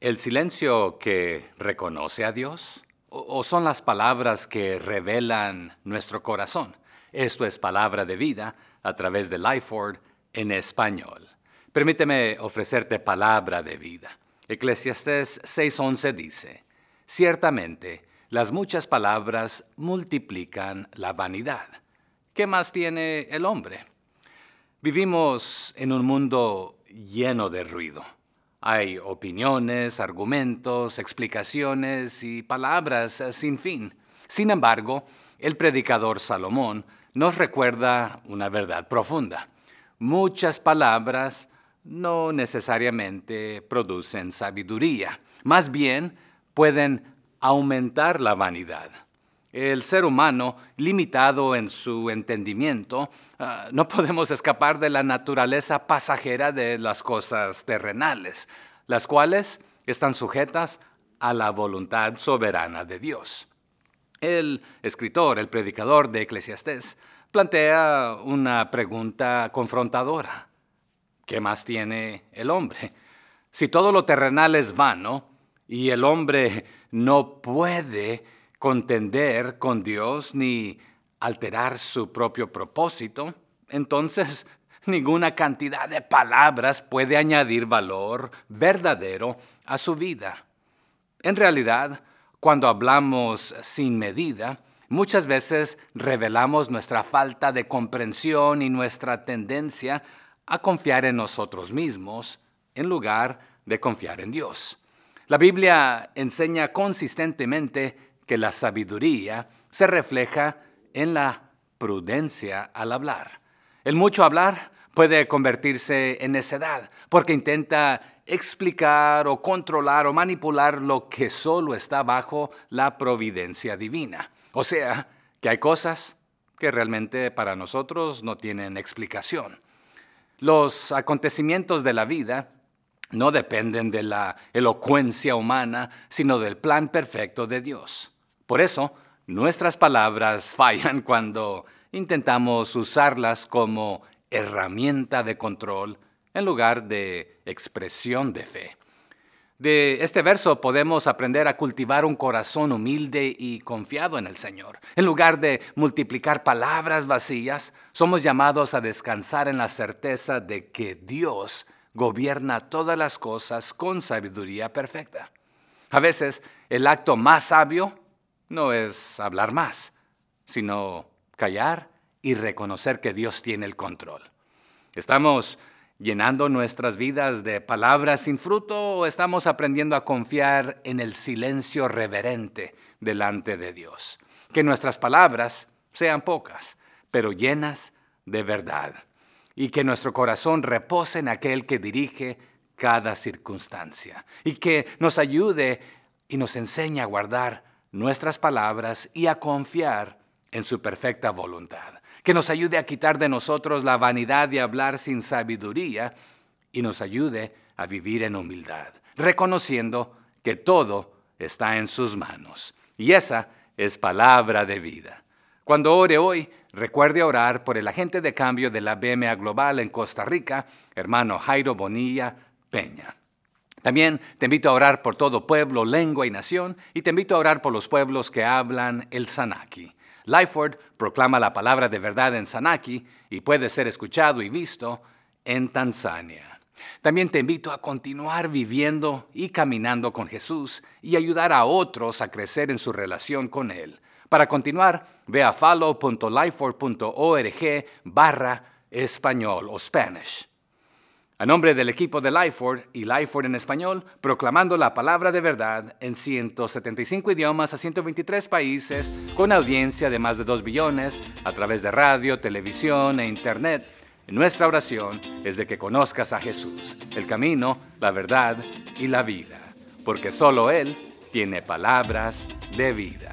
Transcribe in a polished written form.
¿El silencio que reconoce a Dios? ¿O son las palabras que revelan nuestro corazón? Esto es Palabra de Vida a través de Lifeword en español. Permíteme ofrecerte palabra de vida. Eclesiastés 6:11 dice: ciertamente, las muchas palabras multiplican la vanidad. ¿Qué más tiene el hombre? Vivimos en un mundo lleno de ruido. Hay opiniones, argumentos, explicaciones y palabras sin fin. Sin embargo, el predicador Salomón nos recuerda una verdad profunda. Muchas palabras no necesariamente producen sabiduría. Más bien, pueden aumentar la vanidad. El ser humano, limitado en su entendimiento, no podemos escapar de la naturaleza pasajera de las cosas terrenales, las cuales están sujetas a la voluntad soberana de Dios. El escritor, el predicador de Eclesiastés, plantea una pregunta confrontadora. ¿Qué más tiene el hombre? Si todo lo terrenal es vano y el hombre no puede contender con Dios ni alterar su propio propósito, entonces ninguna cantidad de palabras puede añadir valor verdadero a su vida. En realidad, cuando hablamos sin medida, muchas veces revelamos nuestra falta de comprensión y nuestra tendencia a confiar en nosotros mismos en lugar de confiar en Dios. La Biblia enseña consistentemente que la sabiduría se refleja en la prudencia al hablar. El mucho hablar puede convertirse en necedad porque intenta explicar o controlar o manipular lo que solo está bajo la providencia divina. O sea, que hay cosas que realmente para nosotros no tienen explicación. Los acontecimientos de la vida no dependen de la elocuencia humana, sino del plan perfecto de Dios. Por eso, nuestras palabras fallan cuando intentamos usarlas como herramienta de control en lugar de expresión de fe. De este verso podemos aprender a cultivar un corazón humilde y confiado en el Señor. En lugar de multiplicar palabras vacías, somos llamados a descansar en la certeza de que Dios gobierna todas las cosas con sabiduría perfecta. A veces, el acto más sabio no es hablar más, sino callar y reconocer que Dios tiene el control. ¿Estamos llenando nuestras vidas de palabras sin fruto o estamos aprendiendo a confiar en el silencio reverente delante de Dios? Que nuestras palabras sean pocas, pero llenas de verdad. Y que nuestro corazón repose en aquel que dirige cada circunstancia. Y que nos ayude y nos enseñe a guardar nuestras palabras y a confiar en su perfecta voluntad. Que nos ayude a quitar de nosotros la vanidad de hablar sin sabiduría y nos ayude a vivir en humildad, reconociendo que todo está en sus manos. Y esa es palabra de vida. Cuando ore hoy, recuerde orar por el agente de cambio de la BMA Global en Costa Rica, hermano Jairo Bonilla Peña. También te invito a orar por todo pueblo, lengua y nación, y te invito a orar por los pueblos que hablan el Sanaki. Lifeword proclama la palabra de verdad en Sanaki y puede ser escuchado y visto en Tanzania. También te invito a continuar viviendo y caminando con Jesús y ayudar a otros a crecer en su relación con Él. Para continuar, ve a follow.lifeword.org/español o Spanish. A nombre del equipo de Lifeword y Lifeword en español, proclamando la palabra de verdad en 175 idiomas a 123 países, con audiencia de más de 2 billones, a través de radio, televisión e internet, nuestra oración es de que conozcas a Jesús, el camino, la verdad y la vida, porque solo Él tiene palabras de vida.